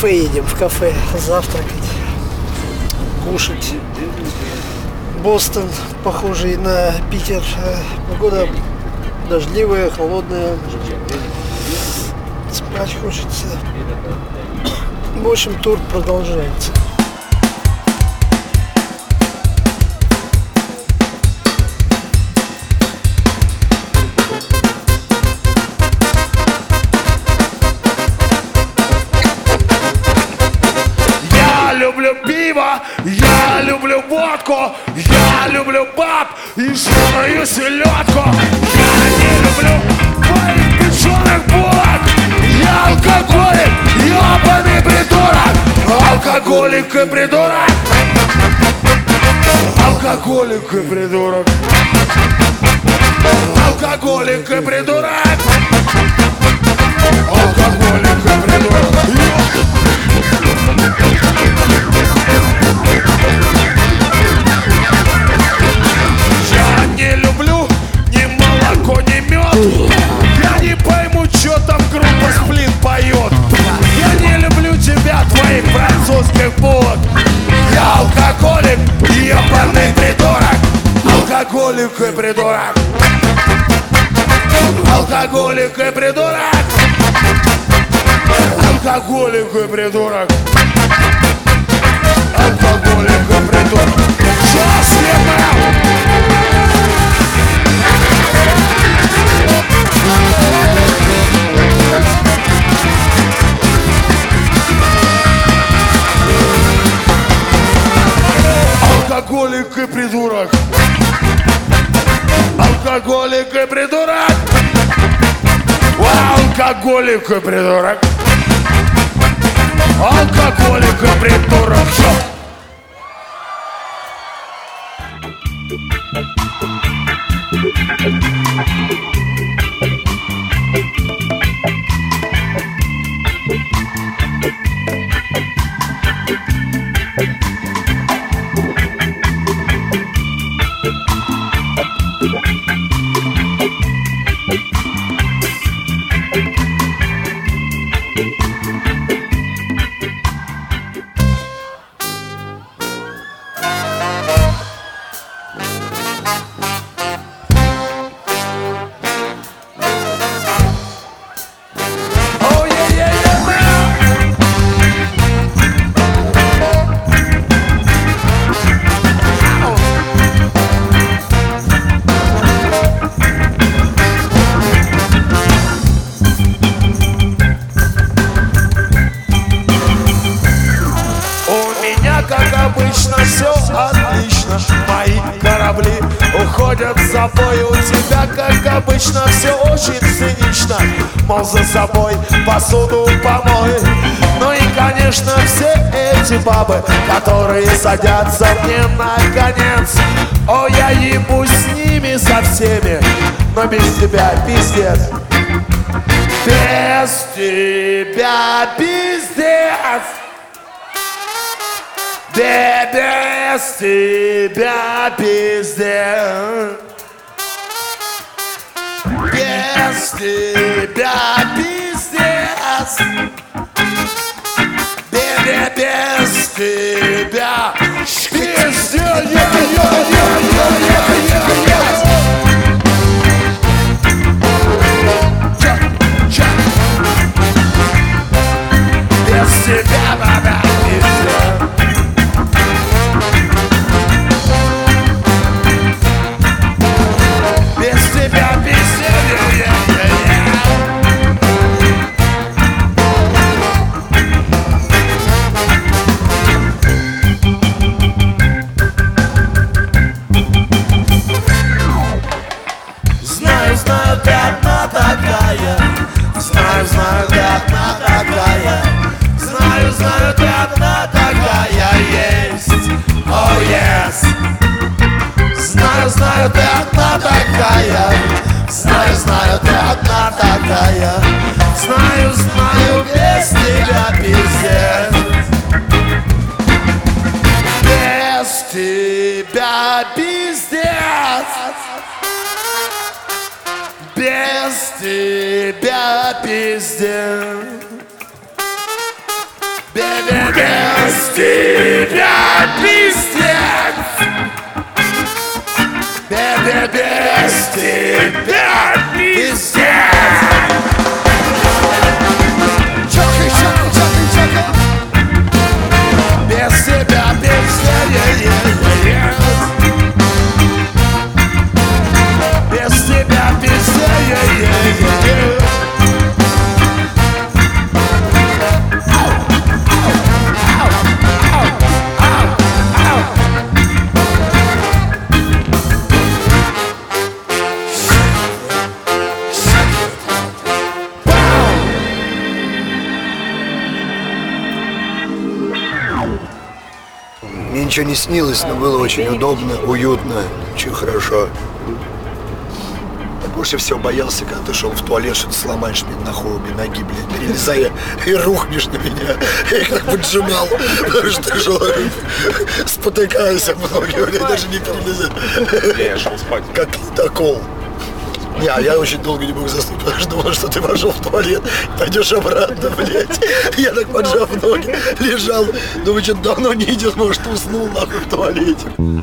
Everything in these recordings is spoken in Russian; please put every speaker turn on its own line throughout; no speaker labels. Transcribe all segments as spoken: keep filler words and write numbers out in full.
кафе едем, в кафе завтракать, кушать. Бостон, похожий на Питер. Погода дождливая, холодная. Спать хочется. В общем, тур продолжается.
Я люблю пиво, я люблю водку, я люблю баб и жирную селедку. Я не люблю твоих печеных булок. Я алкоголик, ебаный придурок. Алкоголик и придурок. Алкоголик и придурок. Алкоголик и придурок. Алкоголик и придурок. Я не люблю ни молоко, ни мед. Я не пойму, что там группа Сплин поет. Я не люблю тебя, твоих французских булок. Я алкоголик, ебаный придурок. Алкоголик и придурок. Алкоголик и придурок. Алкоголик и придурок. Алкоголик и придурок. Счастливым! Алкоголик и придурок. Алкоголик и придурок. Алкоголик и придурок. Алкоголик и придурок. Все отлично, мои корабли уходят за бой. У тебя, как обычно, все очень цинично. Мол, за собой посуду помой. Ну и, конечно, все эти бабы, которые садятся мне на конец. О, я ебу с ними со всеми, но без тебя пиздец. Без тебя пиздец. Без тебя пиздец. Без тебя пиздец. Без, без тебя пиздец. Без тебя, баба, пиздец. Знаю, знаю, ты одна такая. Знаю, знаю, ты одна такая есть. Oh yes. Знаю, знаю, ты одна такая. Знаю, знаю, ты одна такая. Знаю, знаю, без тебя пиздец. Без тебя пиздец. Без тебя пиздец. Без без тебя пиздец. Без тебя пиздец. Чокай, чокай, чокай, чокай. Без тебя пиздец. Без тебя пиздец.
Мне ничего не снилось, но было очень удобно, уютно, очень хорошо. Я больше всего боялся, когда ты шел в туалет, что ты сломаешь мне нахуй обе ноги, блядь, перелезая и рухнешь на меня. Я их так поджимал, потому что ты шел, спотыкаясь об ноги, блядь, даже не перелезая.
Я шел спать.
Как ледокол. Не, а я очень долго не мог заснуть, потому что думал, что ты пошел в туалет, пойдешь обратно, блядь. Я так, поджав ноги, лежал, думаю, что-то давно не идет, может, уснул нахуй в туалете.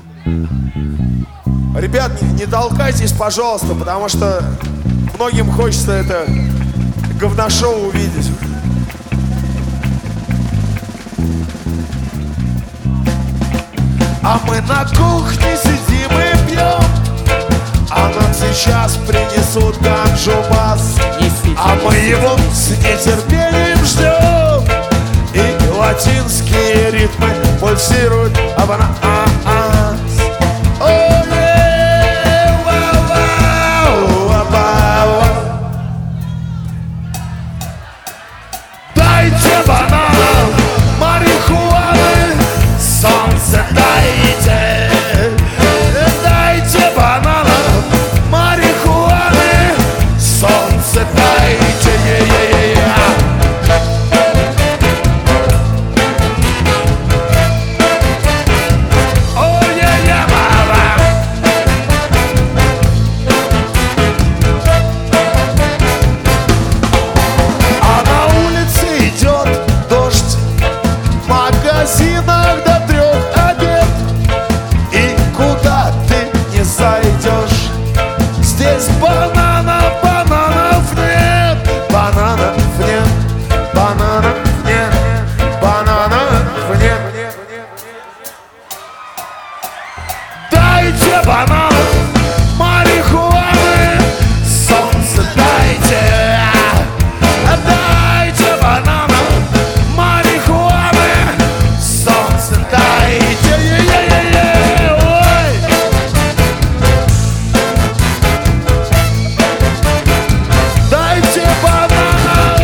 Ребят, не, не толкайтесь, пожалуйста, потому что многим хочется это говношоу увидеть. А мы на кухне сидим и пьем, а нам сейчас принесут ганджу-бас, а мы его с нетерпением ждем. И латинские ритмы пульсируют об нас. Дайте бананов, марихуаны, солнце дайте. Дайте бананов, марихуаны, солнце дайте. Ой-я-я, мама. А на улице идет дождь, в магазинах до трех обед. И куда ты не зайдешь, здесь бананов, бананов нет. Бананов нет, бананов нет, бананов нет. Дайте бананов, марихуаны, солнце дайте. Дайте бананов, марихуаны, солнце дайте. Е-е-е-е, ой. Дайте бананов.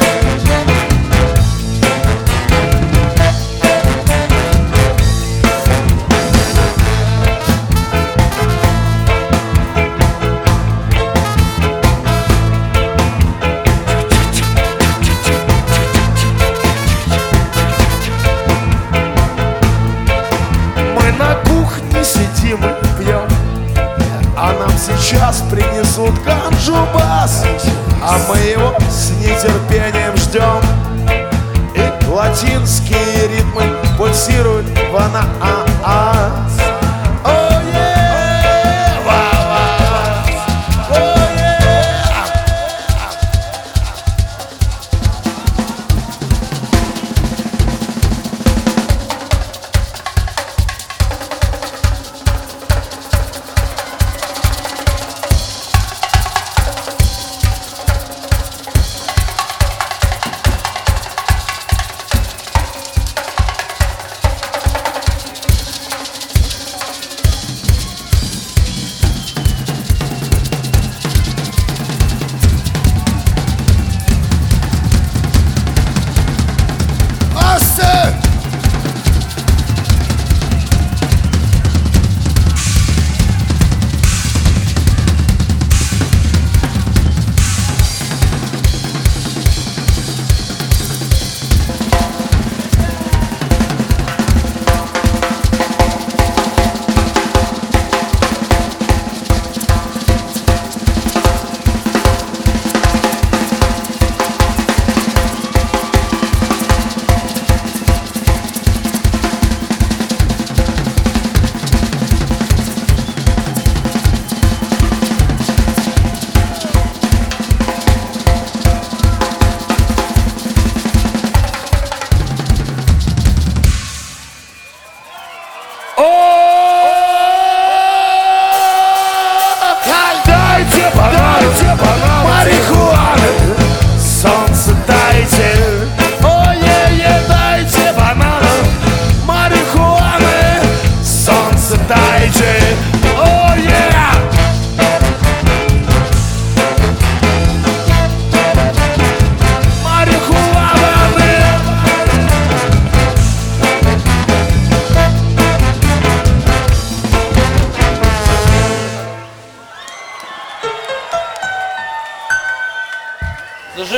Мы на кухне сидим и пьем, а нам сейчас принесут ганджу-бас, а мы его с нетерпением ждем. И латинские ритмы пульсируют в нас. Ой-е, ва-ва, ой-е.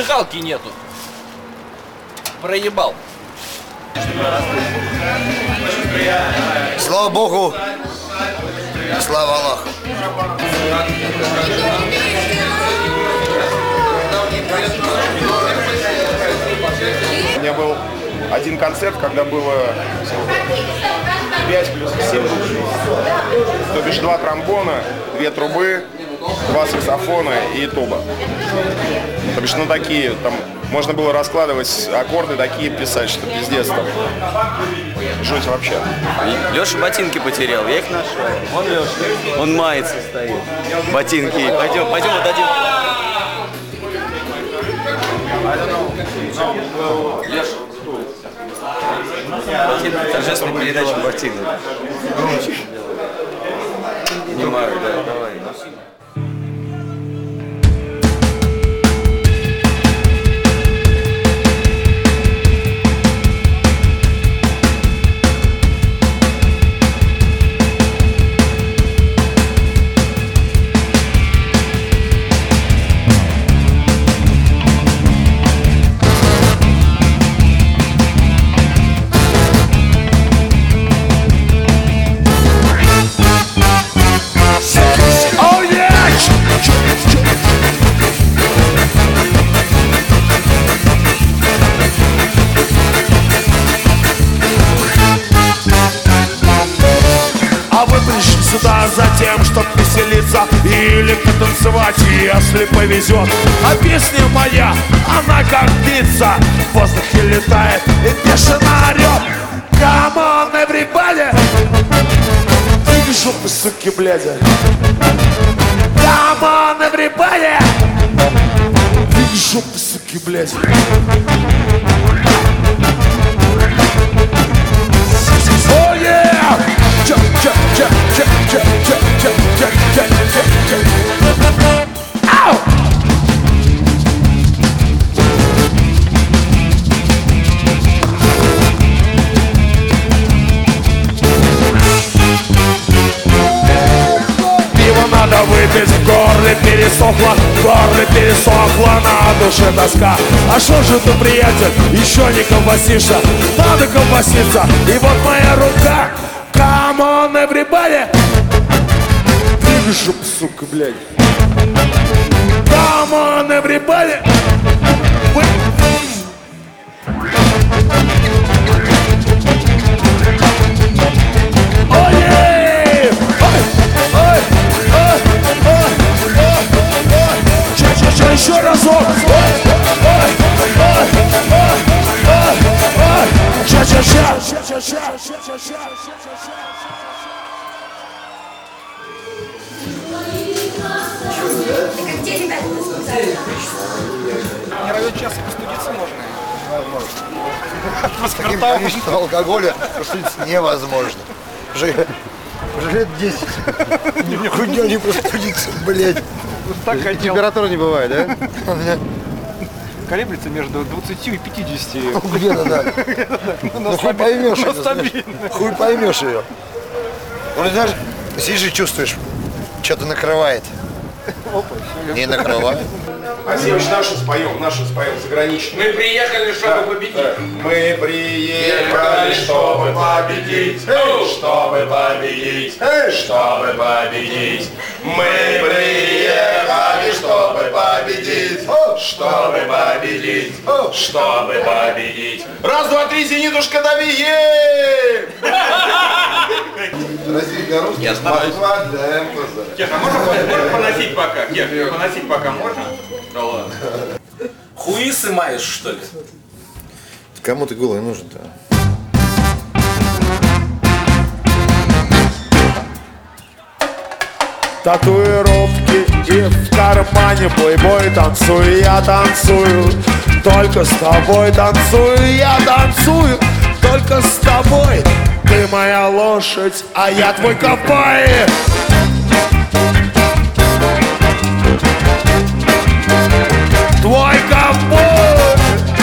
зажигалки нету. Проебал.
Слава Богу, слава Аллаху.
У меня был один концерт, когда было пять плюс семь души. То бишь два тромбона, две трубы, два саксофона и туба. То бишь, ну такие, там можно было раскладывать аккорды, такие писать, что пиздец там. Жуть вообще.
Леша ботинки потерял, я их нашел. Вон Леша, он мается стоит. Ботинки. Пойдем, пойдем отдадим. Торжественная передача ботинок. Снимаю, да, давай.
Сюда за тем, чтоб веселиться или потанцевать, если повезет. А песня моя, она как птица, в воздухе летает и бешено орет. Come on, everybody! Двигай жопы, суки, бляди! Come on, everybody! Двигай жопы, суки, бляди! Oh yeah! Jump, jump, jump, jump, jump, jump, jump, jump, jump, jump, jump. Ow! Пиво надо выпить, в горле пересохло, в горле пересохло, на душе тоска. А шо же ты, приятель, еще не колбасишься? Надо колбаситься, и вот моя рука. Come on, everybody! Двигай жопу, сука, блядь! Come on, everybody! Ой, ой, ой, ой, ой, ой, ой! Ча-ча-ча, еще разок! Ой, ой, ой, ой, ой, ой! Ча-ча-ча! Ча-ча-ча!
Не равен час постудиться можно.
С таким количеством алкоголя простудиться невозможно. Уже, уже лет десять. Нихуя не простудиться, блядь.
Температура
не бывает, да? У меня
колеблется между двадцатью и пятидесятью.
где-то, да. Ну хуй поймешь ее. Хуй поймешь ее. Ну, знаешь, сидишь и чувствуешь, что-то накрывает. Не накрывает.
А Севич, нашу споем, нашу споем, заграничную.
Мы приехали, чтобы победить.
Мы приехали, чтобы победить, чтобы победить, чтобы победить. Мы приехали, чтобы победить, чтобы победить, чтобы победить. Раз, два, три, зенитушка, дави, е!
Россия, русский, Москва, да, эм пэ зэ.
Кех, а можно, можно поносить пока? Кех, поносить пока можно? Да ладно. Хуисы маешь, что ли?
Кому ты голый нужен-то?
Татуировки и в кармане плейбой. Танцую, я танцую, только с тобой. Танцую, я танцую, только с тобой. Ты моя лошадь, а я твой ковбой. Твой ковбой,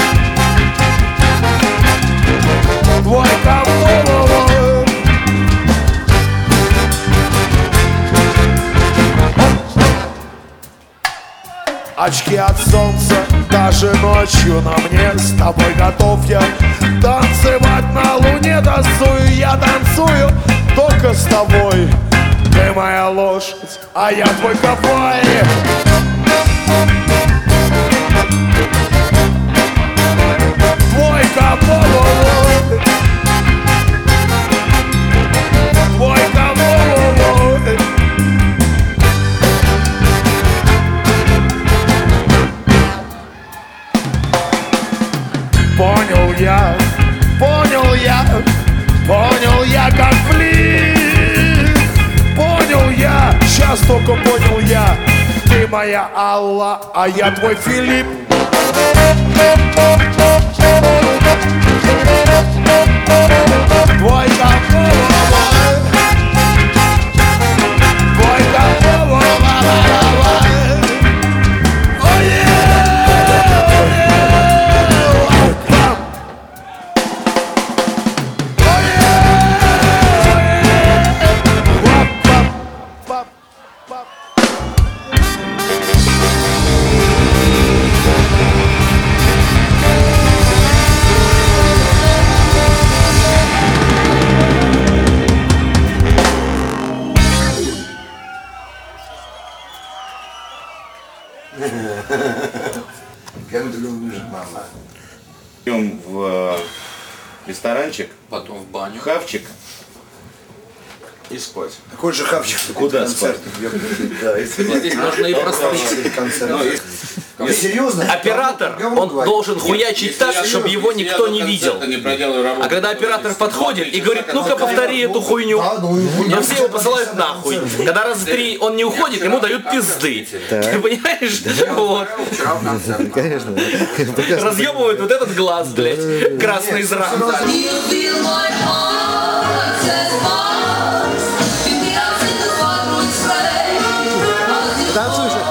твой ковбой. Очки от солнца, да даже ночью на мне с тобой готов я танцевать на луне, танцую, я танцую только с тобой. Ты моя лошадь, а я твой ковбой. Твой ковбой. Твой ковбой. Понял я, понял я, понял я, как блин. Понял я, сейчас только понял я. Ты моя Алла, а я твой Филипп. Твой ковбой. Твой ковбой.
Как ты любишь, мама?
Идем в ресторанчик,
Потом в баню.
хавчик и спать.
Какой же хавчик?
Куда спать?
Да, если
Здесь можно и просрочить.
концерт. Не серьезно?
Оператор, он должен хуячить так, чтобы его никто не видел. А когда оператор подходит и говорит, ну-ка повтори эту хуйню, но все его посылают нахуй. Когда раз в три он не уходит, ему дают пизды. Ты понимаешь? Вот.
Конечно.
Разъебывают вот этот глаз, блядь, красный из ран.
Танцуй же.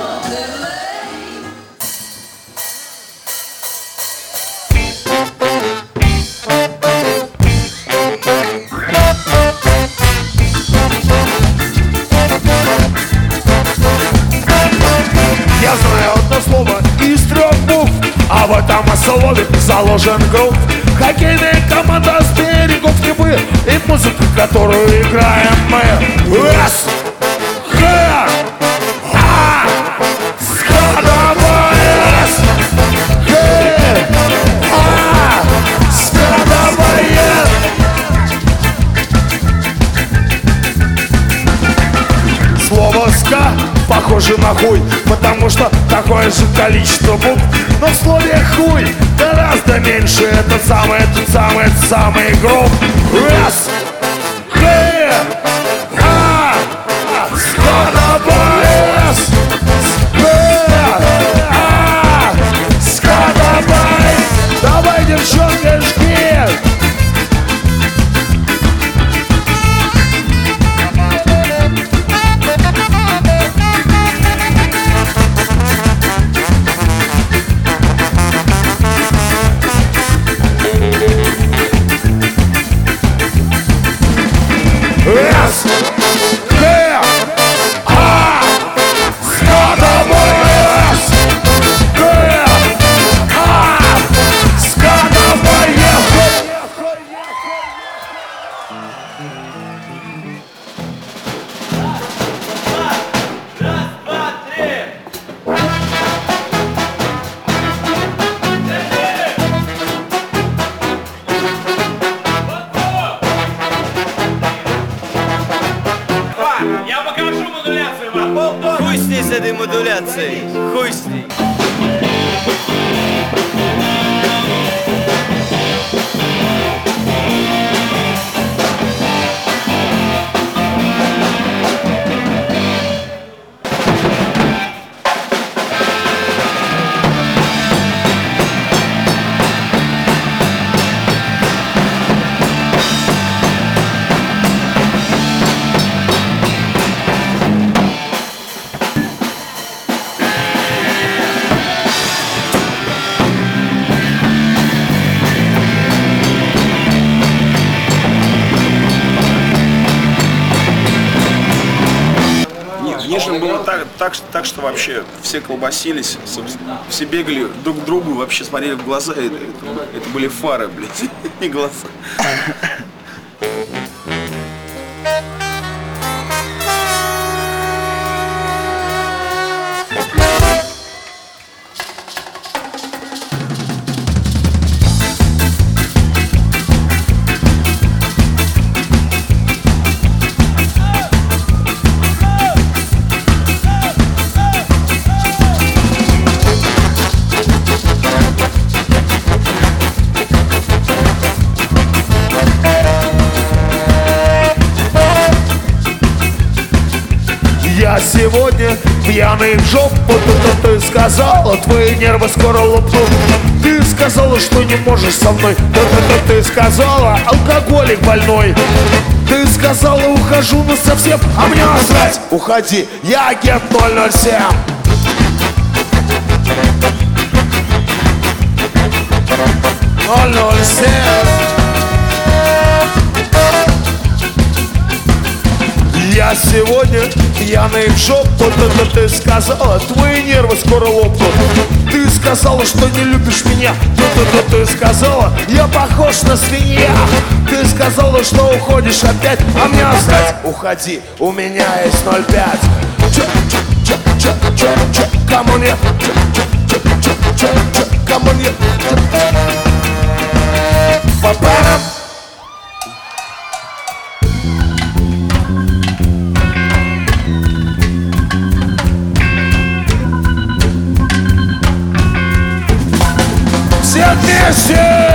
Я знаю одно слово из трех букв, а в этом слове заложен грув. Хоккейная команда с берегов Невы и музыка, которую играем мы. С, Х, А, с ходовой С, Х, А, с ходовой. Слово «ска» похоже на хуй, потому что такое же количество букв. Но в слове «хуй» гораздо меньше. Это самый, этот самый, этот самый груб. С, Х, А, с ходовой С, Х, А, с ходовой. Давай, девчонки, жги. С, Х, А, с ходовой С, Х, А, с ходовой.
Я покажу модуляцию вам. Хуй с ней с этой модуляцией. Хуй с ней.
так, так что вообще все колбасились, все бегали друг к другу, вообще смотрели в глаза. Это, это, это были фары, блядь, не глаза.
Я сегодня пьяный в жопу, ты, ты, ты сказала, твои нервы скоро лопнут. Ты сказала, что не можешь со мной, ты, ты, ты, ты сказала, алкоголик больной. Ты сказала, ухожу насовсем, а мне насрать. Уходи, я агент ноль ноль семь. ноль ноль семь. Я сегодня пьяный в жопу, ты, ты, ты сказала, твои нервы скоро лопнут. Ты сказала, что не любишь меня, ты, ты, ты, ты сказала, я похож на свинья. Ты сказала, что уходишь опять, а мне насрать. Уходи, у меня есть ноль пять. Кому нет? Кому нет? Папа. Все вместе!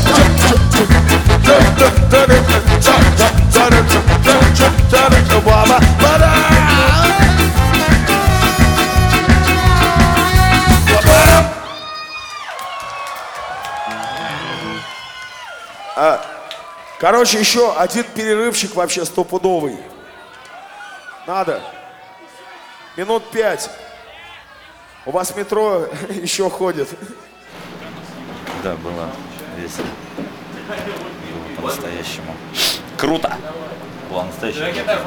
А, короче, еще один перерывчик вообще стопудовый. Надо. Минут пять. У вас метро еще ходит.
Да, было весело. Было по-настоящему. Круто! Было настоящему.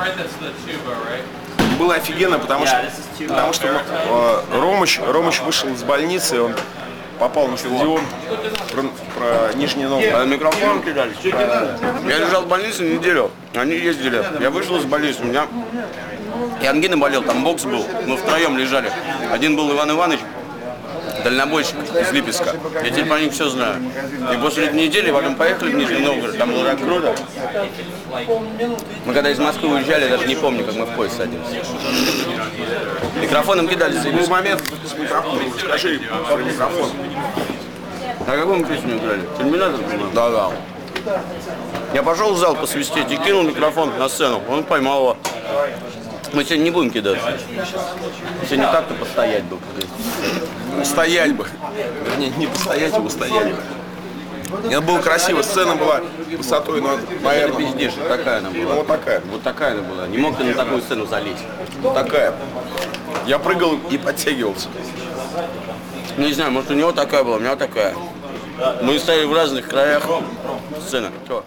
Было офигенно, потому что, потому что э, Ромыч, Ромыч вышел из больницы, он попал на стадион про, про Нижний Новгород.
Микрофон кидали. Я лежал в больнице неделю, они ездили. Я вышел из больницы, у меня и ангина болел, там бокс был, мы втроем лежали. Один был Иван Иванович, дальнобойщик из Липецка. Я теперь про них все знаю. И после этой недели потом поехали в Нижний Новгород, там было так круто. Мы когда из Москвы уезжали, я даже не помню, как мы в поезд садимся. Микрофоном кидались.
Был момент с микрофоном, скажи про микрофон.
А какую мы песню играли? Терминатор? Да, да. Я пошел в зал посвистеть и кинул микрофон на сцену. Он поймал его. Мы сегодня не будем кидаться. Сегодня так-то постоять бы.
Стоять бы. Вернее, не постоять, а устоять бы. Это было красиво, сцена была высотой, но, наверное...
Это пиздец, такая она была.
Ну, вот такая.
Вот такая она была. Не мог ты на такую сцену залезть.
Вот такая. Я прыгал и подтягивался.
Не знаю, может у него такая была, у меня такая. Мы стояли в разных краях сцены. Чё?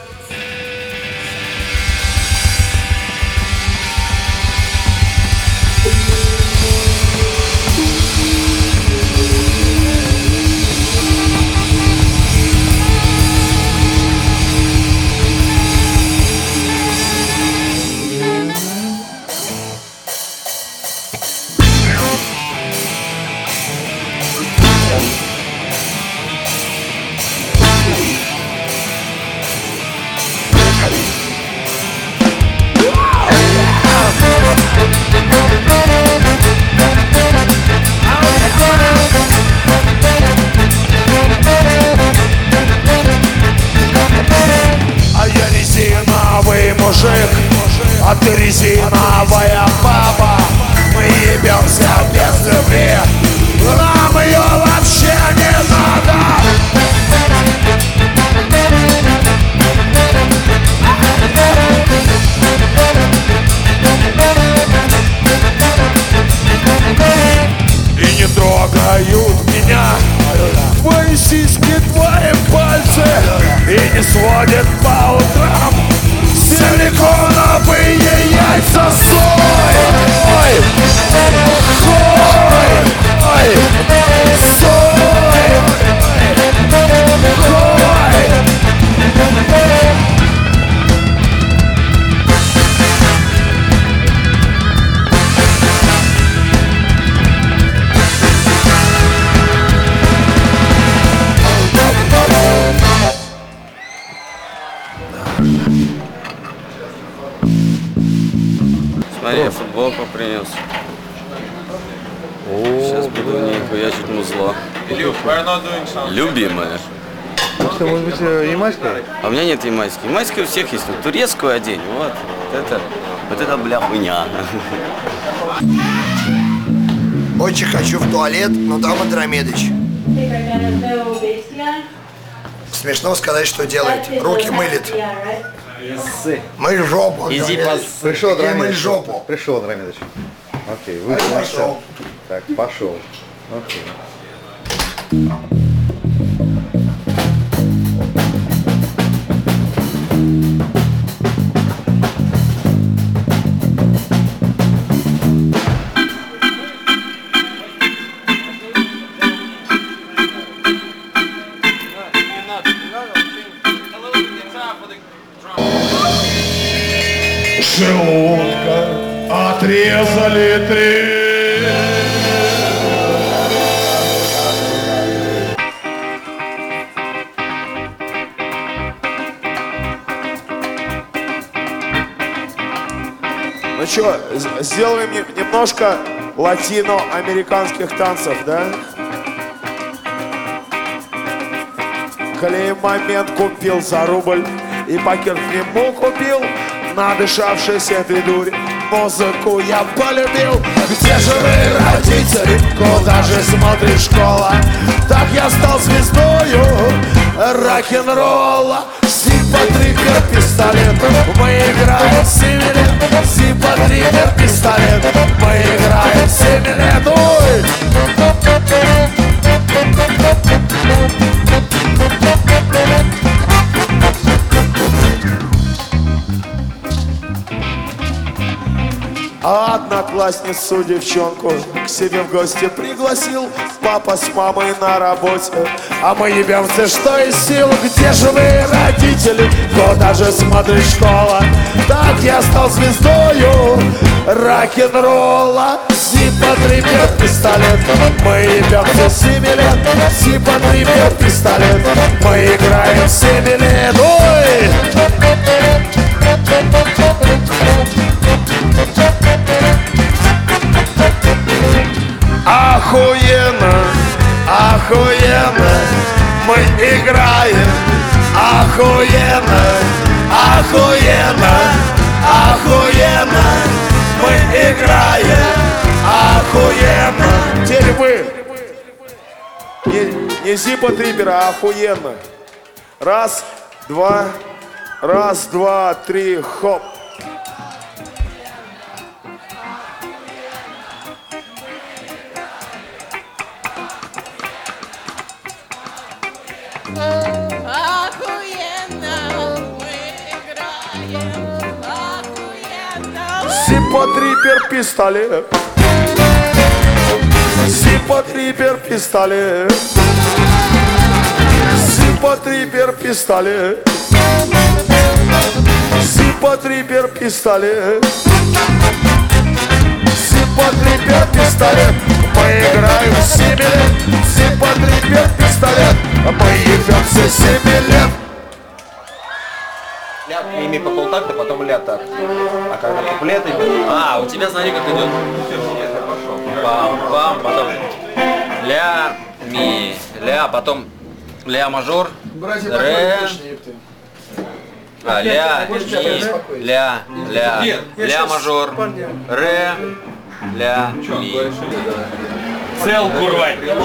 А я резиновый мужик, а ты резиновая баба. Мы ебемся без любви, нам ее вообще не надо. И не трогают меня твои сиськи, твои пальцы, и не сводят по утрам силиконовые яйца. Стой!
Смотри, я футболку принес. Сейчас буду в ней хуячить музло. Любимая.
Что, может быть, ямайская?
А у меня нет ямайской. Ямайская у всех есть. Вот турецкую одень. Вот. Вот это, вот это бля хуйня.
Очень хочу в туалет, но там Андромедыч. Смешно сказать, что делает. Руки мылит. Мыль жопу.
Иди Пришел
Мыль
Андромедыч.
жопу.
Пришел Андромедыч. Окей, вышел на сцену. Так, пошел. Окей.
Желудка отрезали три. Ну что, сделаем немножко латиноамериканских танцев, да? Клей момент купил за рубль и пакет к нему купил. Надышавшись этой дури, музыку я полюбил. Где же вы, родители? Куда же смотрит школа? Так я стал звездою рок-н-ролла. Зиппо-триггер, пистолет, мы играем семь лет. Зиппо-триггер, пистолет, мы играем семь лет. Ой! А одноклассницу девчонку к себе в гости пригласил папа с мамой на работе, а мы ебемся что из сил. Где же вы, родители? Куда же смотрит школа? Так я стал звездою рок-н-ролла. Зиппо-триггер, пистолет, мы ебемся семь лет. Зиппо-триггер, пистолет, мы играем семь лет. Ой! Охуенно, охуенно, мы играем. Охуенно, охуенно, охуенно, мы играем. Охуенно. Теперь вы. Не, не зиппо-триггер, а охуенно. Раз, два, раз, два, три, хоп. Зиппо-триггер, пистолет. Зиппо-триггер, пистолет. Зиппо-триггер, пистолет. Зиппо-триггер, пистолет. Зиппо-триггер, пистолет. Мы играем семь лет. Зиппо-триггер, пистолет. Мы ебемся семь лет.
Ля, ими по полтакта, потом ля так. А когда куплеты идут...
А, у тебя смотри как идет. Пам-пам, потом ля, ми, ля, потом ля мажор, ре, а, ля, ми, ля, ля, ля мажор, ре, ля, ми. Цел, курва.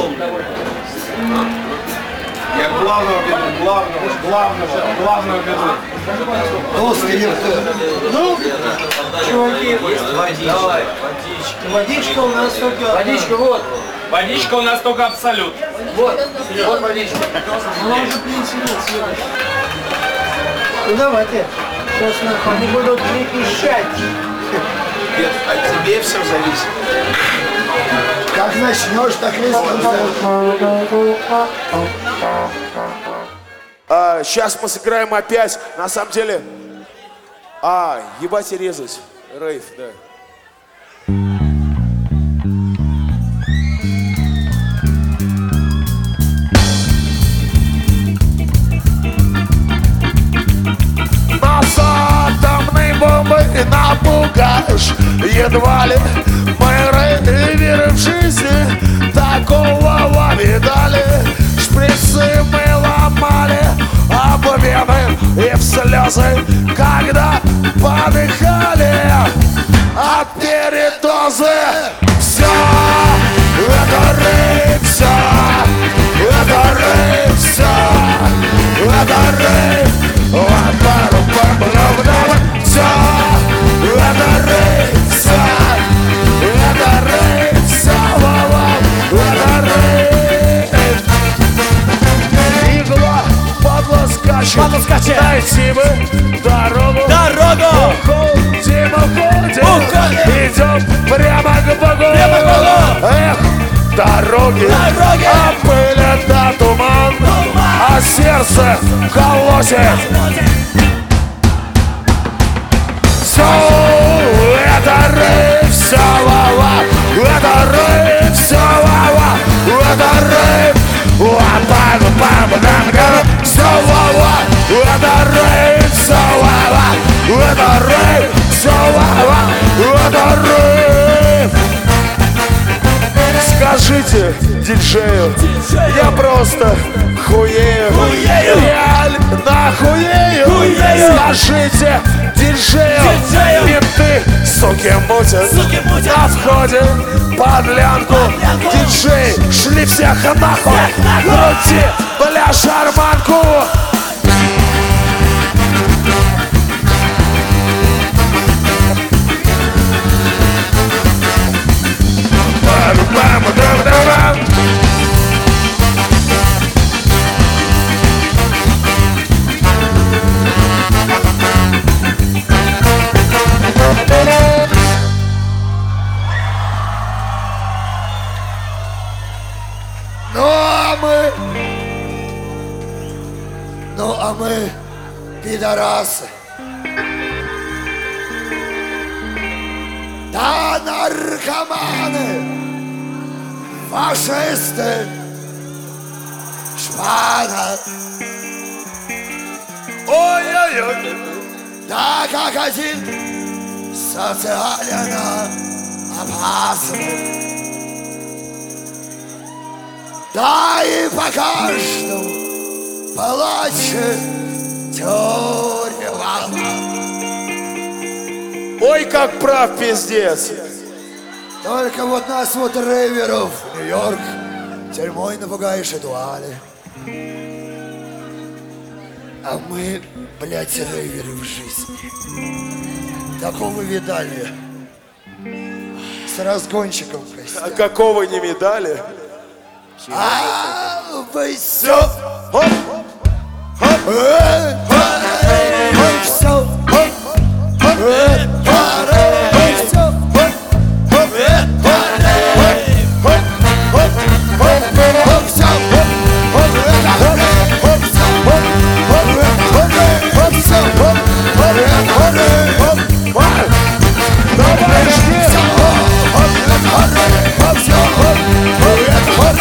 Я главного веду, главного, главного, главного веду.
Толстый вертеп.
Ну, чуваки, давай. Водичка у нас только... Водичка, вот.
Водичка у нас только абсолют.
Вот, вот водичка. Она уже принесена, Света. Ну давайте. Сейчас нахуй они будут не пищать.
Нет, от тебе все зависит. Как начнешь, так и
а, Сейчас мы сыграем опять. На самом деле. А, ебать и резать. Рейв, да. напугаешь. Едва ли мы рейверы в жизни такого видали. Шприцы мы ломали об вены и в слезы, когда подыхали от передозы. Все это рейв, все это рейв, все это рейв. Все это рейв, все это рейв, все это рейв. Игла подло скачет, подло скачет. Дайте бы дорогу, дорогу. Уходим, уходим, уходим. Идем прямо к Богу, прямо к Богу. Эх, дороги, дороги. А пыль это туман, туман. А сердце колосит. Все это рейв, все ва-ва, это рейв, все ва-ва, это рейв. Все ва-ва, это рейв, все ва-ва, это рейв, все ва-ва, это рейв. Скажите диджею, я просто хуею, хуею. Реально нахуею, хуею. Скажите диджею, менты, суки мутят, суки мутят. На входе подлянку, диджей, шли всех нахуй, крути, бля, шарманку. Ну а мы, ну а мы, пидорасы, да наркоманы, фашисты, шпана. Ой-ой-ой, да как один социально опасный. Да и по каждому палаче тюрьма. Ой, как прав пиздец. Только вот нас вот рейверов в Нью-Йорк тюрьмой напугаешь едва ли. А мы, блядь, рейверы в жизни. Такого видали. С разгонщиком в костях. А какого не видали? А, вы все, хоп, хоп, э, э, все, хоп, хоп, э, э, все, хоп, хоп, э, э, хоп, хоп, хоп, хоп, все, хоп, хоп, э, хоп, все, хоп, хоп, э, хоп, все, хоп, хоп, э, хоп, хоп, давай жди, хоп, э, хоп, все, хоп, хоп, э, хоп,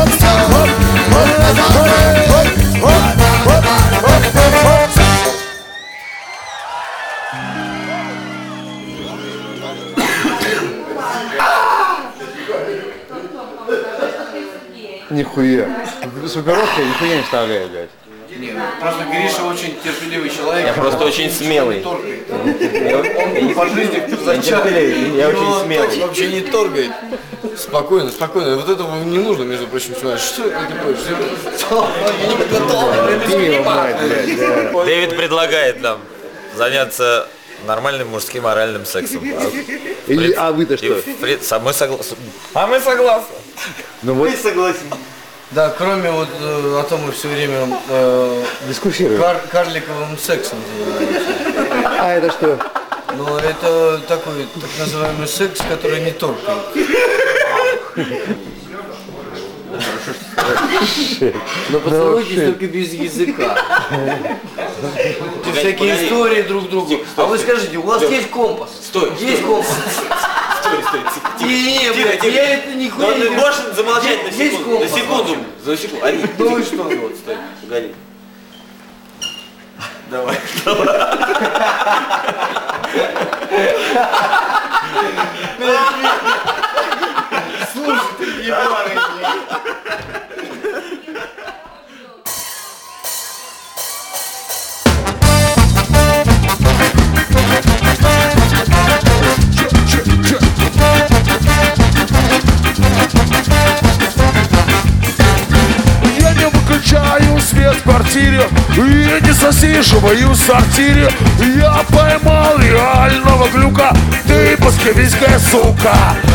Нихуя. Суперовка нихуя не вставляет, блядь.
Просто Гриша очень терпеливый человек.
Я просто очень смелый.
Он по жизни
я очень смелый.
Вообще не торгает. Спокойно, спокойно. Вот этого не нужно, между прочим, смотреть. Что это такое? Я не подготовлен.
Дэвид предлагает нам заняться нормальным мужским оральным сексом.
И, а вы-то что?
А мы согласны. А мы согласны.
Ну вот.
Мы согласны. Да, кроме вот э, о том, мы все время э,
дискуссируем.
Кар карликовым сексом занимаемся.
А это что?
Ну, это такой так называемый секс, который не торкает. Но поцелуйтесь только без языка. Всякие истории друг другу. А вы скажите, у вас есть компас?
Стой.
Есть компас?
Стой, стой,
Не, блядь, я это не
хуй. Ты можешь замолчать на секунду? На секунду. За секунду.
Ну и что?
Вот, стой, погоди. Давай, давай.
Слушай, ты ебаный.
Я не выключаю свет в квартире, я не засиживаю в сортире. Я поймал реального глюка, ты баскевийская сука.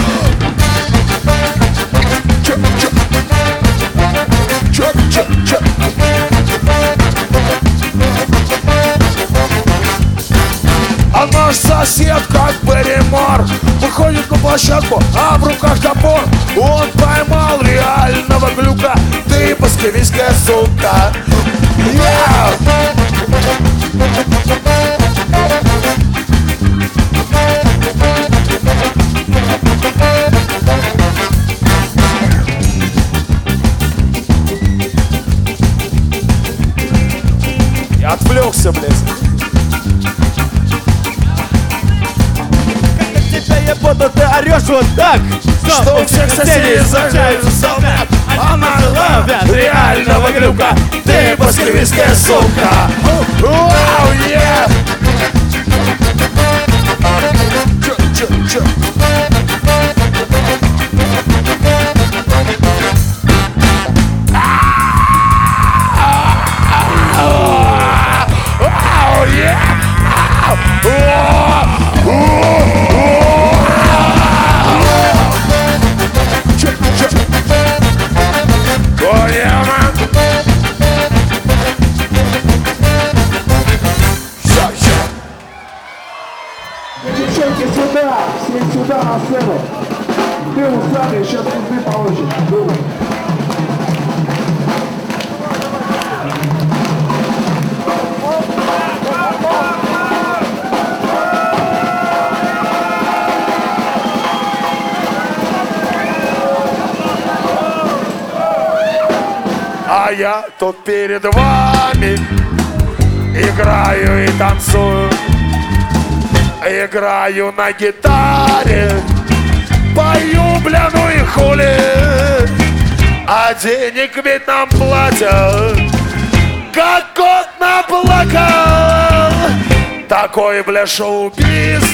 Чё, чё? Чё, чё, чё? А наш сосед, как Берримор, выходит на площадку, а в руках топор. Он поймал реального глюка, ты баскевийская сука. Yeah! Я отвлекся, блядь.
Я буду, ты орешь вот так,
что у всех соседей зажаются солдат. Она ловит реального глюка, ты баскевийская сука. Вау, yeah! Чё, чё, чё? Вау, yeah!
Девчонки, сюда! Все сюда на сцену! Ты усатый, сейчас пизды получишь. Думай.
А я тут перед вами играю и танцую. Играю на гитаре, пою, бля, ну и хули. А денег ведь нам платят, как кот наплакал. Такой, бля, шоу-бизнес,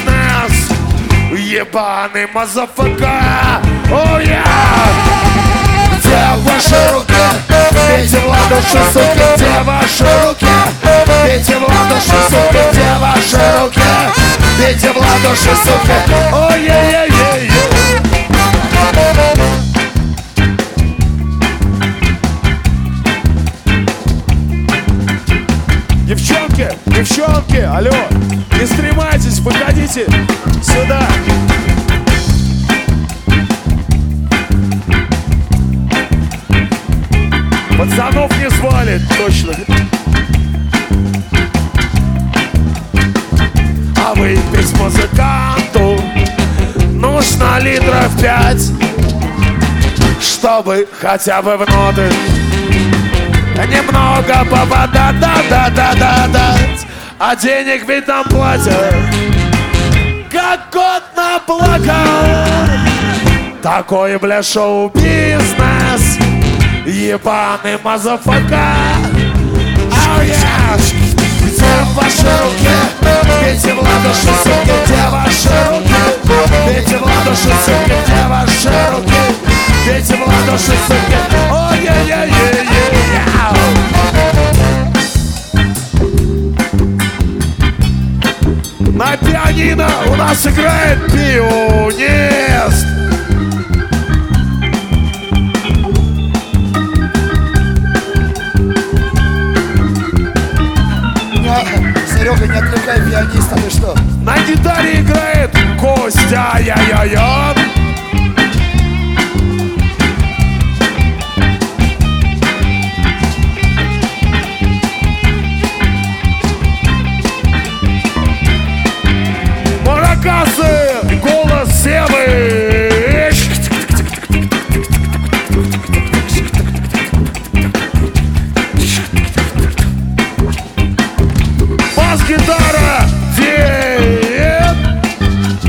ебаный мазафака. О, я! Где ваши руки? Бейте в ладоши, суки, где ваши руки? Бейте в ладоши, суки, где ваши руки? Бейте в ладоши, суки. Ой-ей-ей-ей-ей. Девчонки, девчонки, алло, не стремайтесь, выходите сюда. Пацанов не звали, точно. А выпить музыканту нужно литров пять, чтобы хотя бы в ноты немного попадать, да-да-да-да-да. А денег ведь нам платят, как кот наплакал. Такой, бля, шоу-бизнес, ебаный мазафака. Ау, я! Где ваши руки? Бейте в ладоши, суки, где ваши руки? Бейте в ладоши, суки, где ваши руки? Бейте в ладоши, суки. Ой-ей-ей-ей-ей. На пианино у нас играет пианист.
Серега, не отвлекай пианиста, ты что?
На гитаре играет Костя, я-я-я. Маракасы, голос Севы. Бас-гитара, дед.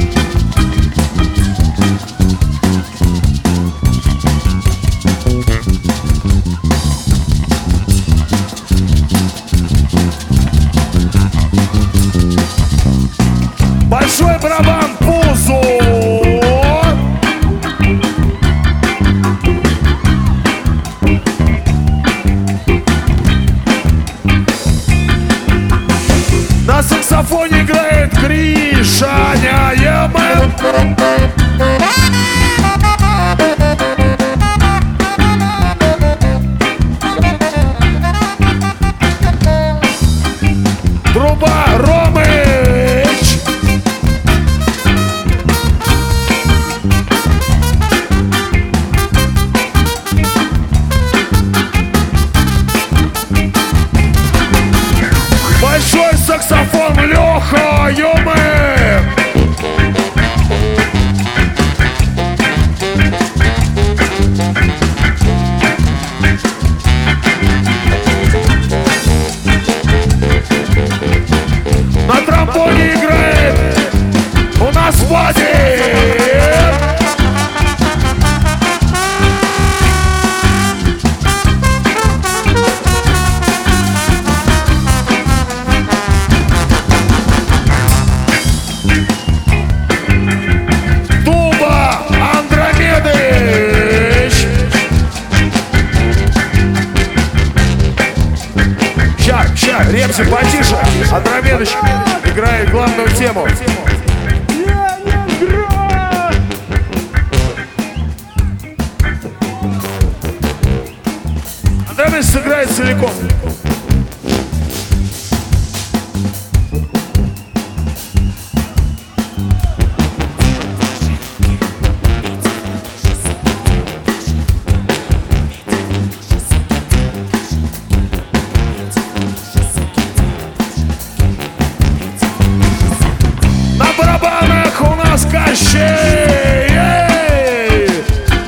Труба Ромыч. Большой саксофон Леха Юмы. На тромбоне играет у нас Вадим. Туба Андромедыч. Ща, ща, Репси, потише. Андромедыч играет главную тему. Андромедыч сыграет целиком. На барабанах у нас Кощей. Эй!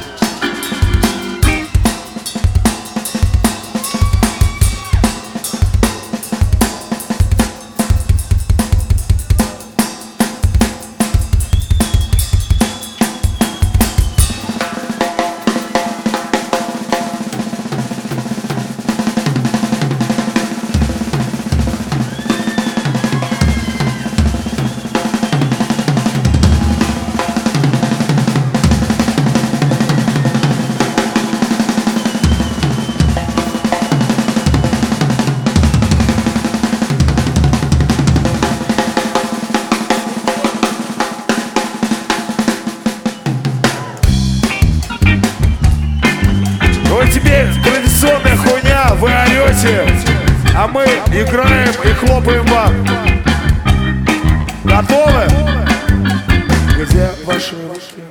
Вот теперь традиционная хуйня, вы орете, а мы играем и хлопаем вам. Готовы? Где ваши ручки?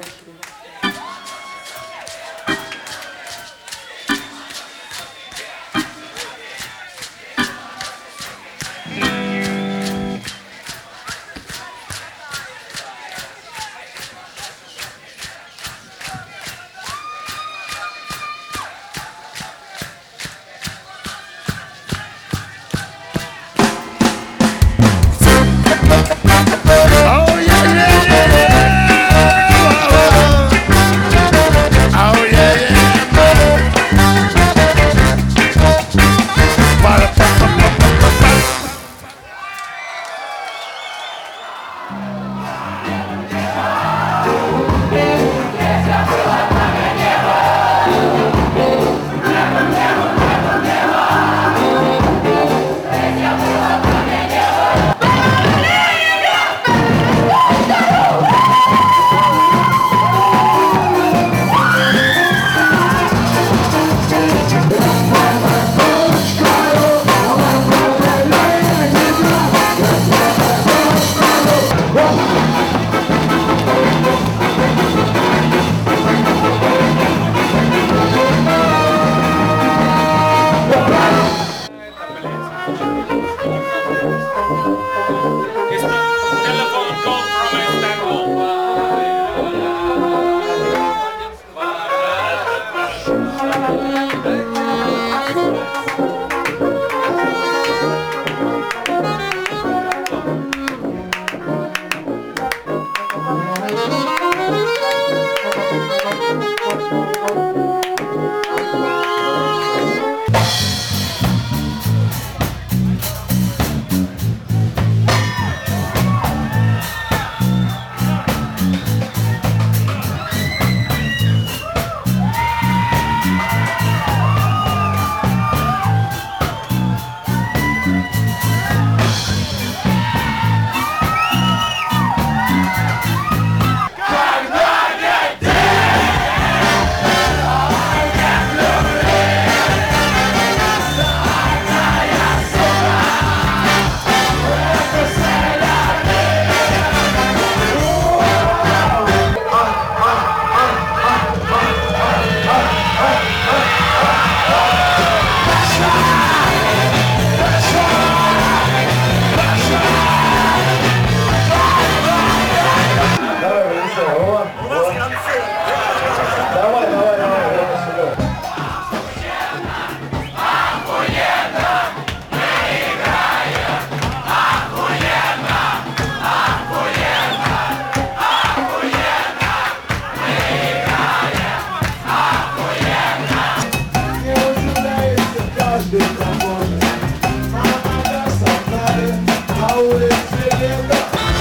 отдыха можно. А нога солдаты, на улице лето.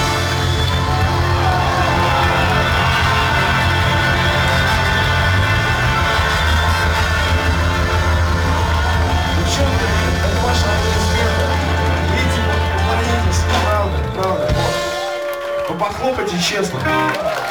Девчонки, это ваша аплодисменты. Видите, вот, правда, правда, вот. Вы похлопайте честно.